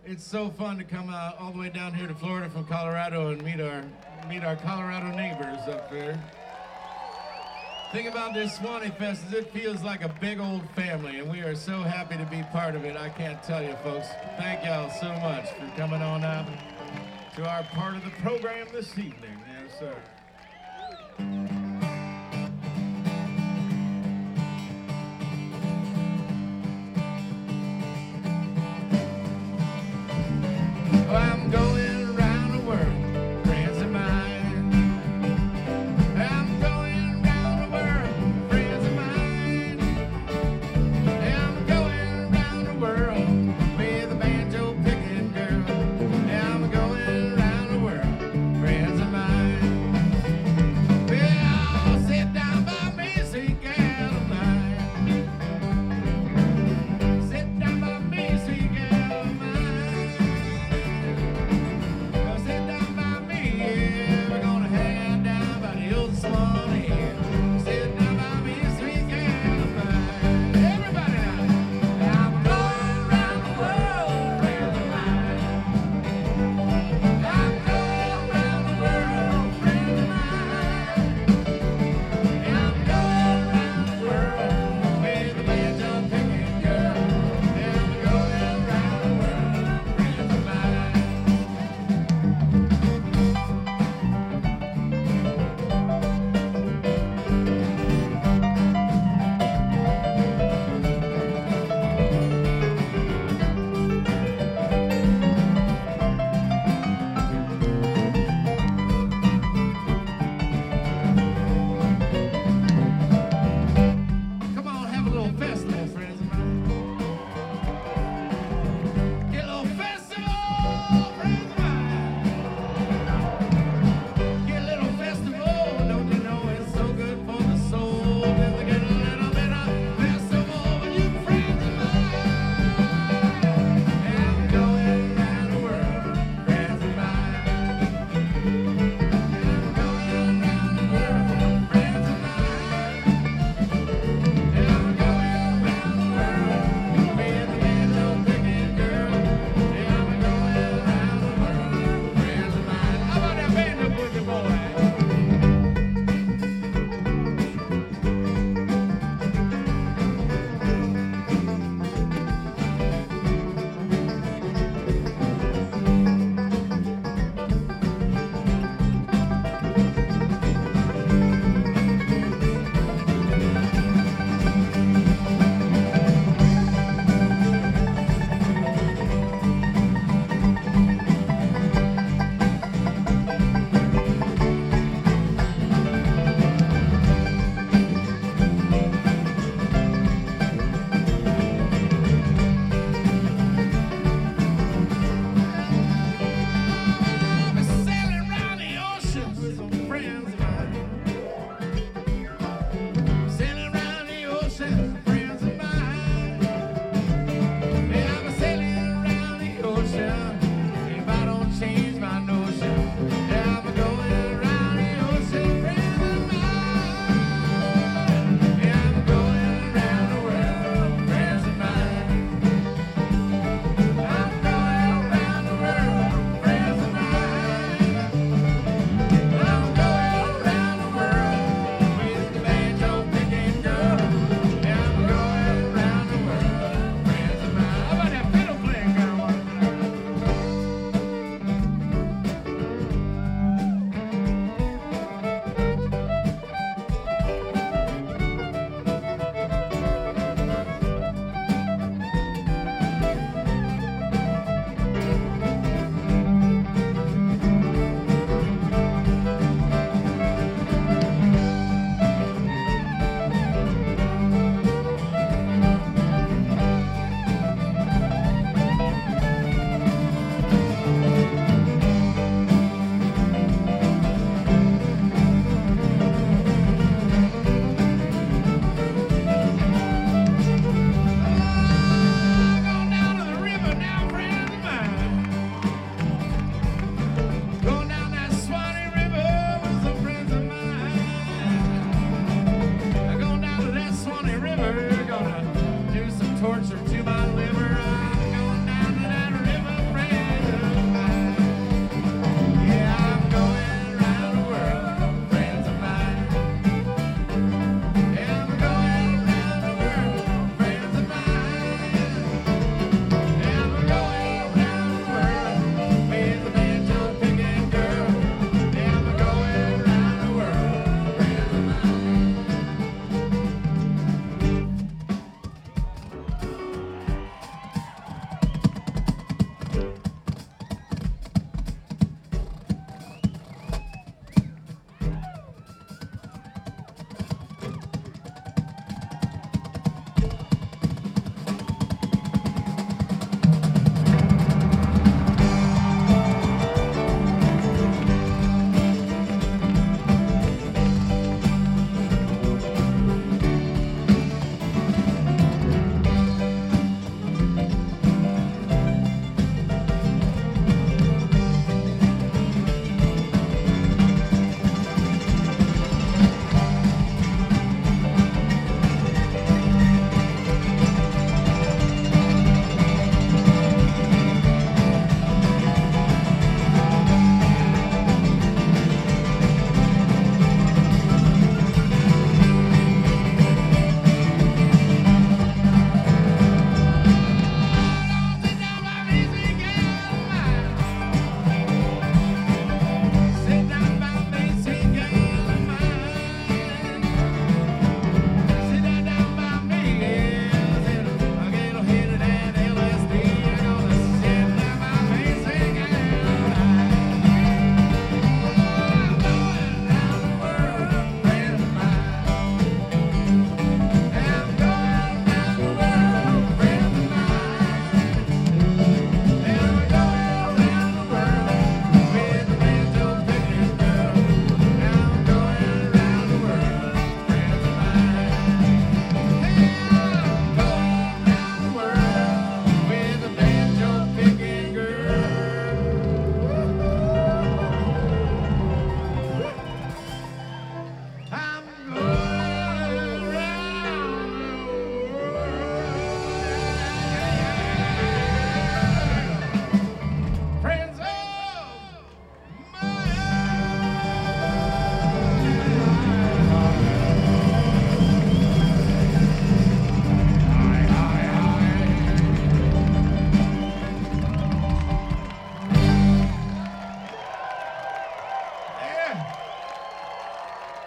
It's so fun to come out all the way down here to Florida from Colorado and meet our Colorado neighbors up there. Thing about this Swanee Fest is it feels like a big old family, and we are so happy to be part of it. I can't tell you, folks. Thank y'all so much for coming on out to our part of the program this evening. Yes, sir. I'm going around the world, friends of mine. I'm going around the world, friends of mine. I'm going around the world with a banjo picking girl. I'm going around the world, friends of mine. Well,